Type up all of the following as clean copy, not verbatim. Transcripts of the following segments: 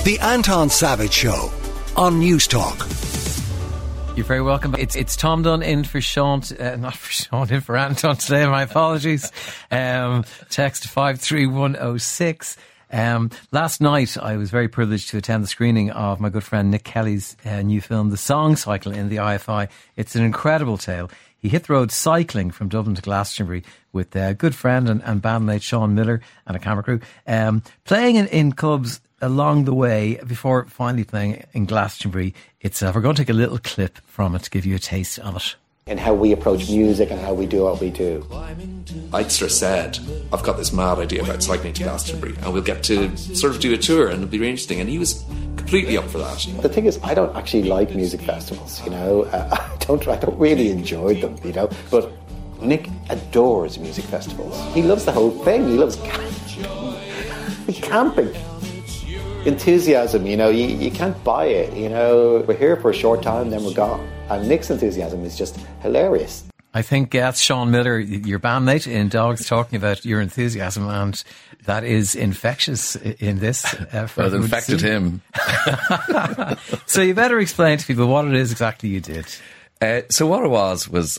The Anton Savage Show on News Talk. You're very welcome. It's Tom Dunn in for Sean, not for Sean, in for Anton today. My apologies. Text 53106. Last night I was very privileged to attend the screening of my good friend Nick Kelly's new film, The Song Cycle, in the IFI. It's an incredible tale. He hit the road cycling from Dublin to Glastonbury with a good friend and bandmate Sean Miller and a camera crew, playing in clubs along the way before finally playing in Glastonbury itself. We're going to take a little clip from it to give you a taste of it. And how we approach music and how we do what we do. Eichster said, I've got this mad idea about cycling to Glastonbury and we'll get to sort of do a tour and it'll be really interesting. And he was completely up for that. The thing is, I don't actually like music festivals, you know. I don't really enjoy them, you know. But Nick adores music festivals. He loves the whole thing. He loves camping. Enthusiasm, you know, you can't buy it, you know. We're here for a short time, then we're gone. And Nick's enthusiasm is just hilarious. I think that's Sean Miller, your bandmate in Dogs, talking about your enthusiasm, and that is infectious in this. Well, it infected him. So you better explain to people what it is exactly you did. So what it was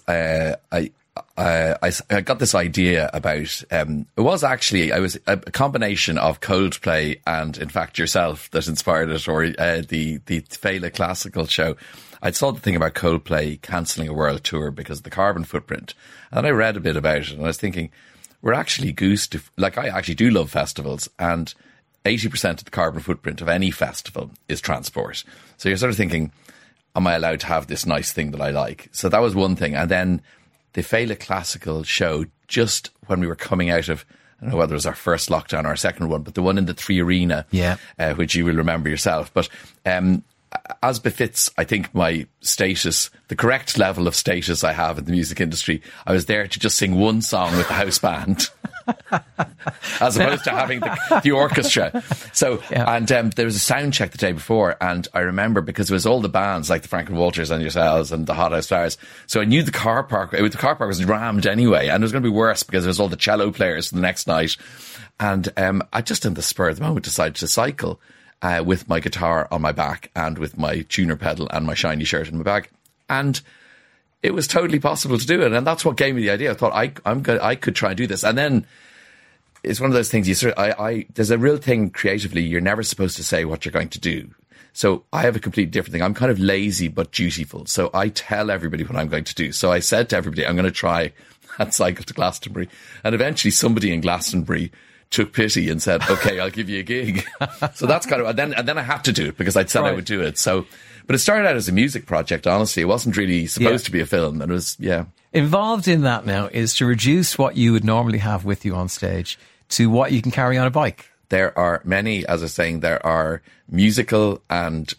I got this idea about, it was actually a combination of Coldplay and, in fact, yourself that inspired it, or the Fela classical show. I saw the thing about Coldplay cancelling a world tour because of the carbon footprint. And then I read a bit about it and I was thinking, we're actually goosed. I actually do love festivals, and 80% of the carbon footprint of any festival is transport. So you're sort of thinking, am I allowed to have this nice thing that I like? So that was one thing. And then the Fela classical show, just when we were coming out of, I don't know whether it was our first lockdown or our second one, but the one in the 3 Arena, which you will remember yourself. But as befits, I think, my status, the correct level of status I have in the music industry, I was there to just sing one song with the house band. As opposed to having the orchestra. So, and there was a sound check the day before, and I remember, because it was all the bands like the Franklin Walters and yourselves and the Hot House Stars, so I knew the car park was rammed anyway, and it was going to be worse because there was all the cello players for the next night. And I just, in the spur of the moment, decided to cycle with my guitar on my back and with my tuner pedal and my shiny shirt in my bag. And it was totally possible to do it, and that's what gave me the idea. I thought I could try and do this. And then it's one of those things, there's a real thing creatively, you're never supposed to say what you're going to do. So I have a completely different thing. I'm kind of lazy but dutiful. So I tell everybody what I'm going to do. So I said to everybody, I'm going to try and cycle to Glastonbury. And eventually somebody in Glastonbury took pity and said, okay, I'll give you a gig. So that's kind of, and then I had to do it because I'd said I would do it. So, but it started out as a music project, honestly. It wasn't really supposed to be a film. And it was, Involved in that now is to reduce what you would normally have with you on stage to what you can carry on a bike. There are many, as I was saying, there are musical and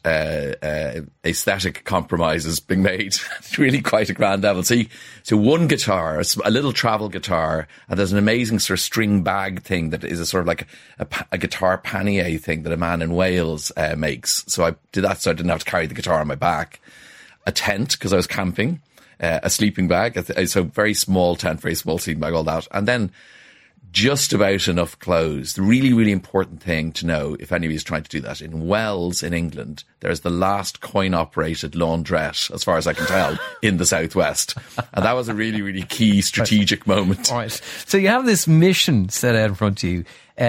aesthetic compromises being made. It's really quite a grand level. So one guitar, a little travel guitar, and there's an amazing sort of string bag thing that is a sort of like a guitar pannier thing that a man in Wales makes. So I did that so I didn't have to carry the guitar on my back. A tent, because I was camping, a sleeping bag, so very small tent, very small sleeping bag, all that. And then just about enough clothes. The really, really important thing to know, if anybody's trying to do that, in Wells in England, there's the last coin-operated laundrette, as far as I can tell, in the southwest. And that was a really, really key strategic moment. Right. So you have this mission set out in front of you,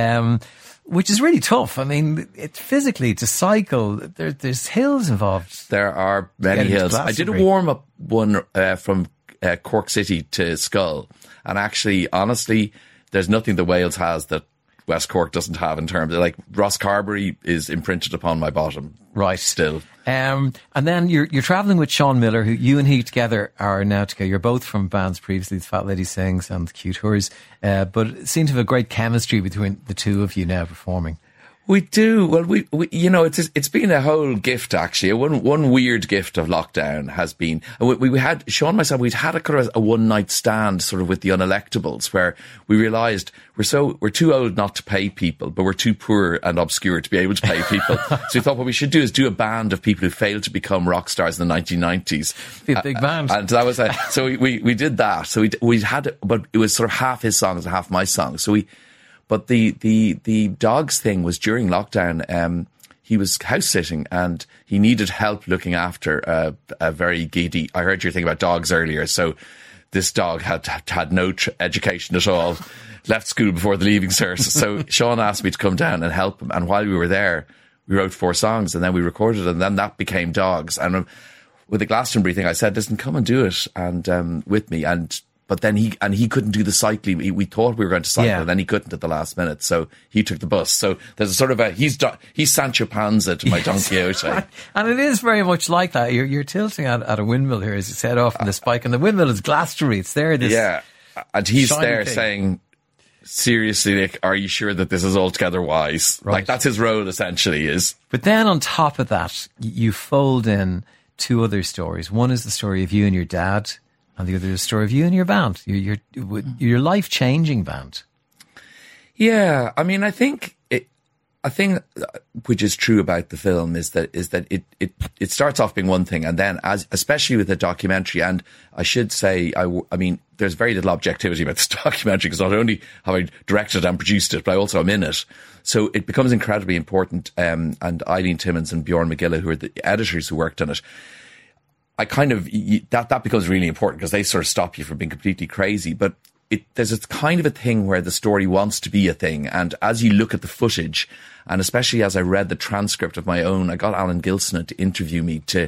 which is really tough. I mean, it's physically, to cycle, there's hills involved. There are many hills. I did a warm-up one from Cork City to Skull. And actually, honestly, there's nothing that Wales has that West Cork doesn't have in terms of, like, Rosscarbery is imprinted upon my bottom. Right. Still. And then you're travelling with Sean Miller, who you and he together are now together. You're both from bands previously, the Fat Lady Sings and the Q-Tours, but it seems to have a great chemistry between the two of you now performing. We do. Well, we you know, it's been a whole gift, actually. One weird gift of lockdown has been, we had, Sean and myself, we'd had a one night stand sort of with the Unelectables, where we realised we're too old not to pay people, but we're too poor and obscure to be able to pay people. So we thought what we should do is do a band of people who failed to become rock stars in the 1990s. Be a big band. And that was, so we did that. So we had, but it was sort of half his songs and half my songs. So but the Dogs thing was during lockdown. he was house sitting and he needed help looking after a very giddy. I heard your thing about dogs earlier. So this dog had no education at all, left school before the leaving cert. So Sean asked me to come down and help him. And while we were there, we wrote 4 songs and then we recorded it, and then that became Dogs. And with the Glastonbury thing, I said, listen, come and do it and with me. But then he couldn't do the cycling. We thought we were going to cycle, and then he couldn't at the last minute. So he took the bus. So there's a sort of he's Sancho Panza to my Don Quixote. And it is very much like that. You're tilting at a windmill here, as you said, off in the spike. And the windmill is Glastonbury. It's there. Yeah. And he's there thing. saying, seriously, Nick, are you sure that this is altogether wise? Right. Like, that's his role, essentially, is. But then on top of that, you fold in 2 other stories. One is the story of you and your dad, and the other is the story of you and your band, your life-changing band. Yeah, I mean, I think which is true about the film is that it starts off being one thing, and then especially with the documentary, and I should say, I mean, there's very little objectivity about this documentary because not only have I directed and produced it, but I also am in it. So it becomes incredibly important. And Eileen Timmins and Bjorn McGilla, who are the editors who worked on it, that becomes really important because they sort of stop you from being completely crazy. But there's a kind of a thing where the story wants to be a thing. And as you look at the footage, and especially as I read the transcript of my own, I got Alan Gilson to interview me to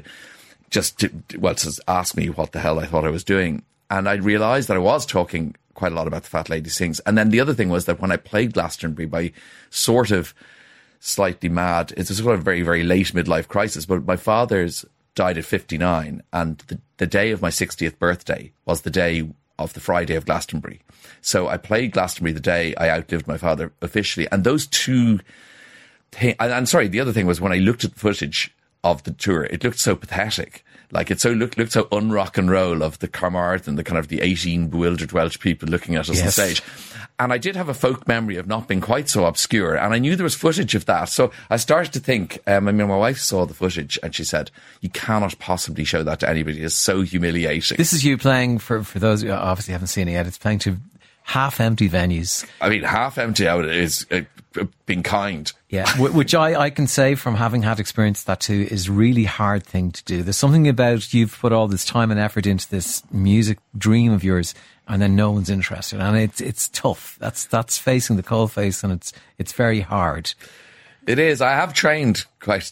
ask me what the hell I thought I was doing. And I realised that I was talking quite a lot about the Fat Lady Sings. And then the other thing was that when I played Glastonbury by sort of slightly mad, it's a sort of very, very late midlife crisis, but my father's died at 59, and the day of my 60th birthday was the day of the Friday of Glastonbury. So I played Glastonbury the day I outlived my father officially. And those two things, and sorry, the other thing was when I looked at the footage of the tour, it looked so pathetic. Like it looked so un-rock and roll of the Carmarthen, the kind of the 18 bewildered Welsh people looking at us on stage. And I did have a folk memory of not being quite so obscure. And I knew there was footage of that. So I started to think, my wife saw the footage and she said, you cannot possibly show that to anybody. It's so humiliating. This is you playing, for those who obviously haven't seen it yet, it's playing to half-empty venues. I mean, half-empty out is being kind. Yeah, which I can say from having had experience that too is really hard thing to do. There's something about you've put all this time and effort into this music dream of yours, and then no one's interested, and it's tough. That's facing the coalface, and it's very hard. It is. I have trained quite.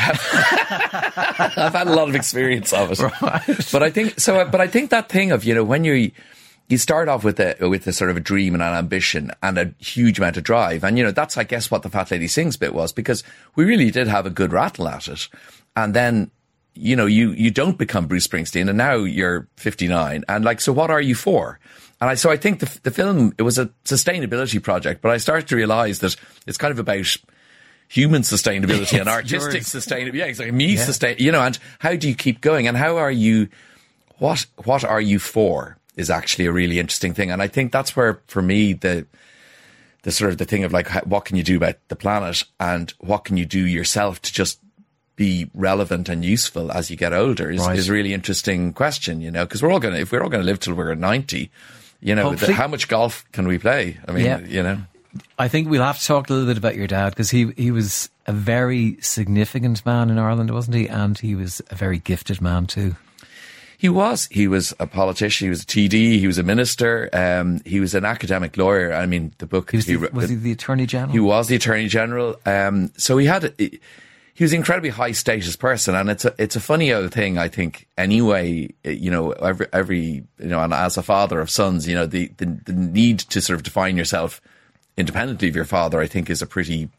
I've had a lot of experience of it, right. But I think so. But I think that thing of when you start off with a sort of a dream and an ambition and a huge amount of drive. And, that's, I guess, what the Fat Lady Sings bit was, because we really did have a good rattle at it. And then, you don't become Bruce Springsteen, and now you're 59. And so what are you for? And I think the film, it was a sustainability project, but I started to realize that it's kind of about human sustainability and artistic sustainability. Yeah, exactly. Sustain, and how do you keep going? And how are you, what are you for? Is actually a really interesting thing. And I think that's where, for me, the sort of the thing of what can you do about the planet and what can you do yourself to just be relevant and useful as you get older is a really interesting question, because if we're all going to live till we're 90, how much golf can we play? I mean, I think we'll have to talk a little bit about your dad, because he was a very significant man in Ireland, wasn't he? And he was a very gifted man too. He was a politician. He was a TD. He was a minister. He was an academic lawyer. I mean, the book. Was he the Attorney General? He was the Attorney General. So he was an incredibly high status person, and it's a funny old thing. I think anyway. Every and as a father of sons, the need to sort of define yourself independently of your father, I think, is a pretty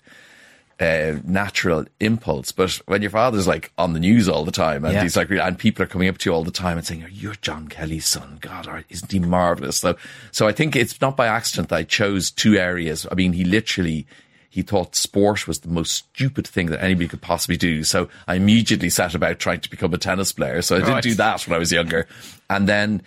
natural impulse. But when your father's on the news all the time, and he's and people are coming up to you all the time and saying, "You're John Kelly's son. God, isn't he marvelous?" So I think it's not by accident that I chose 2 areas. I mean, he thought sport was the most stupid thing that anybody could possibly do. So I immediately set about trying to become a tennis player. So I didn't do that when I was younger. And then,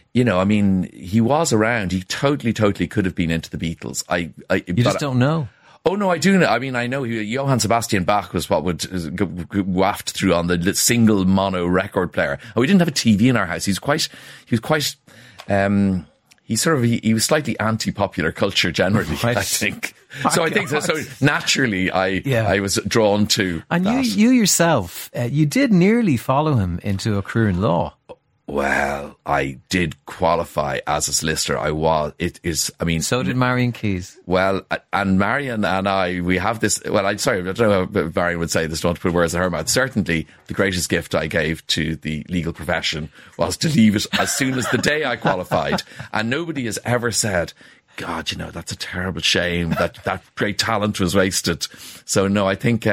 he was around. He totally could have been into the Beatles. You just don't know. Oh, no, I do know. I mean, I know Johann Sebastian Bach was what would waft through on the single mono record player. And we didn't have a TV in our house. He he was slightly anti-popular culture generally, Right. I think. So I think so naturally I was drawn to And that. you yourself, you did nearly follow him into a career in law. Well, I did qualify as a solicitor. So did Marion Keyes. Well, and Marion and I, we have this, I don't know how Marion would say this, don't put words in her mouth. Certainly the greatest gift I gave to the legal profession was to leave it as soon as the day I qualified. And nobody has ever said, God, that's a terrible shame that great talent was wasted. So no, I think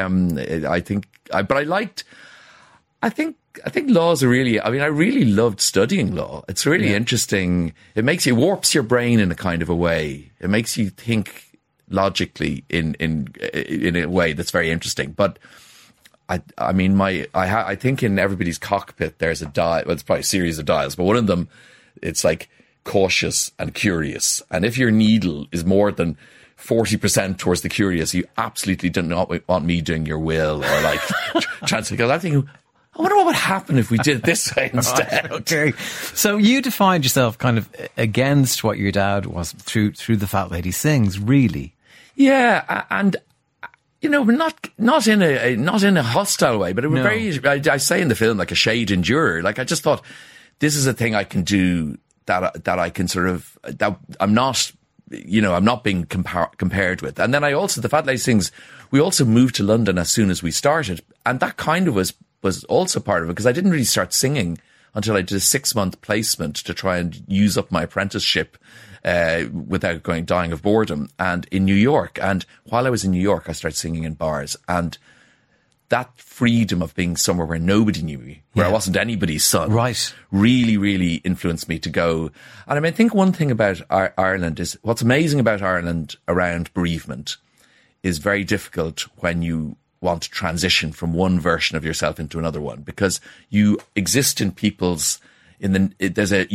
laws are really, I really loved studying law. It's really interesting. It warps your brain in a kind of a way. It makes you think logically in a way that's very interesting. But I think in everybody's cockpit there's a dial. Well, it's probably a series of dials, but one of them, it's like cautious and curious. And if your needle is more than 40% towards the curious, you absolutely do not want me doing your will or like trying to go. I think, I wonder what would happen if we did it this way instead. Okay. So you defined yourself kind of against what your dad was through the Fat Lady Sings, really. Yeah, and not in a hostile way, but it was I say in the film, like a shade endurer. Like I just thought, this is a thing I can do that I can sort of, that I'm not, I'm not being compared with. And then the Fat Lady Sings, we also moved to London as soon as we started, and that kind of was also part of it, because I didn't really start singing until I did a 6-month placement to try and use up my apprenticeship without dying of boredom, and in New York. And while I was in New York, I started singing in bars, and that freedom of being somewhere where nobody knew me, where I wasn't anybody's son, right, really, really influenced me to go. And I think one thing about Ireland is, what's amazing about Ireland around bereavement is very difficult when you want to transition from one version of yourself into another one, because you exist in people's, there's a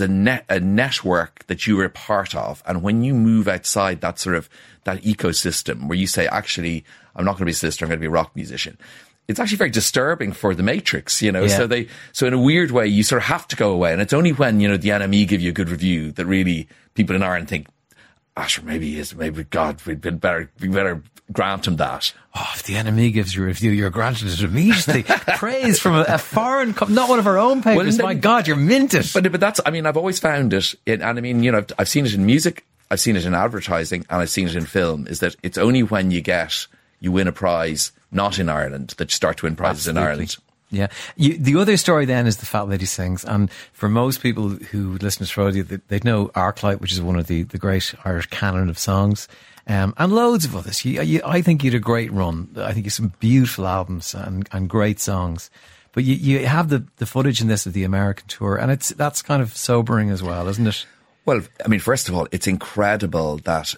network that you are a part of. And when you move outside that that ecosystem where you say, actually, I'm not going to be a solicitor, I'm going to be a rock musician, it's actually very disturbing for the Matrix, Yeah. So in a weird way, you sort of have to go away. And it's only when, the NME give you a good review that really people in Ireland think, sure, maybe God, we better grant him that. Oh, if the NME gives you a review, you're granted it immediately. Praise from a foreign, not one of our own papers. My God, you're minted. But that's, I've always found it, I've seen it in music, I've seen it in advertising, and I've seen it in film, is that it's only when you win a prize, not in Ireland, that you start to win prizes in Ireland. Yeah. The other story then is the Fat Lady Sings. And for most people who listen to radio, they'd know Arclight, which is one of the great Irish canon of songs. And loads of others. I think you had a great run. I think you have some beautiful albums and great songs. But you have the footage in this of the American tour, and that's kind of sobering as well, isn't it? Well, first of all, it's incredible that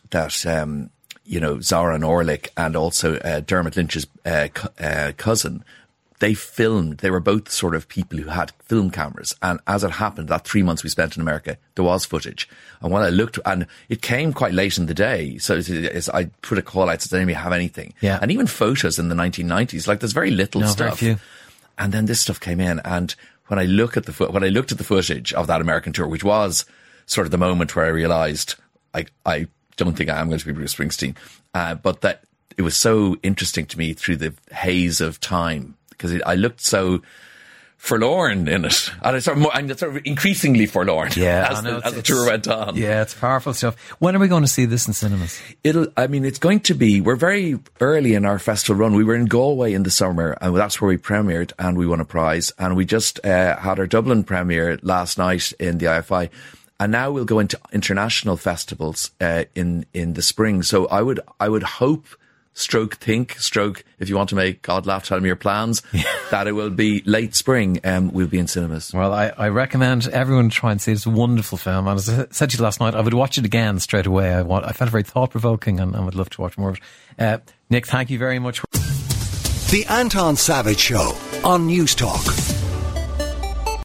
Zoran Orlik and also Dermot Lynch's cousin, they were both sort of people who had film cameras. And as it happened, that 3 months we spent in America, there was footage. And when I looked, and it came quite late in the day, so I put a call out, so I didn't even have anything. Yeah. And even photos in the 1990s, there's very little stuff. Very few. And then this stuff came in, and when I looked at the footage of that American tour, which was sort of the moment where I realised I don't think I am going to be Bruce Springsteen, but that it was so interesting to me through the haze of time, because I looked so forlorn in it, and I'm sort of increasingly forlorn as the tour went on. Yeah, it's powerful stuff. When are we going to see this in cinemas? It's going to be, we're very early in our festival run. We were in Galway in the summer, and that's where we premiered, and we won a prize. And we just had our Dublin premiere last night in the IFI. And now we'll go into international festivals in the spring. So I would hope, think, if you want to make God laugh, tell me your plans, that it will be late spring and we'll be in cinemas. Well, I recommend everyone try and see it. It's a wonderful film. And as I said to you last night, I would watch it again straight away. I found it very thought-provoking, and I would love to watch more of it. Nick, thank you very much. The Anton Savage Show on News Talk.